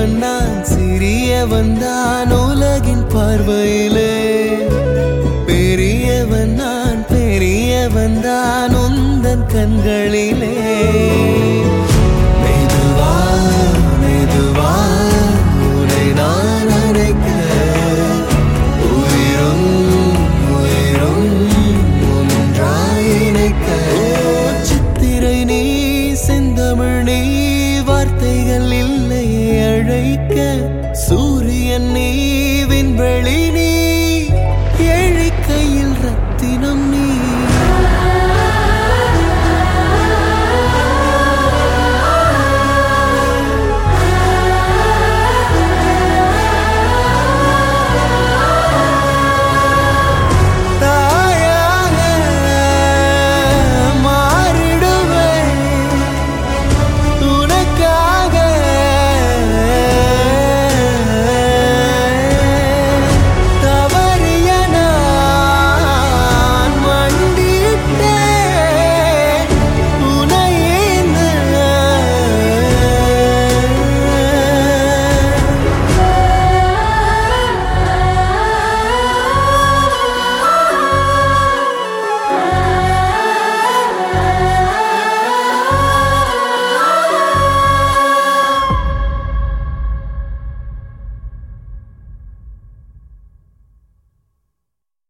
பெரியவன் நான் சிறியவன் தான் உலகின் பார்வையிலே. பெரியவன் நான் பெரியவன் தான் உந்தன் கண்களிலே. மெதுவா மெதுவா உன்னை நான் அழைக்க உயிரும் உயிரும் ஒன்றாய் இணைக்க. சித்திரை நீ செந்தமிழ் நீ வார்த்தைகள் இல்லையே அழைக்க. சூரியன் நீ விண்வெளி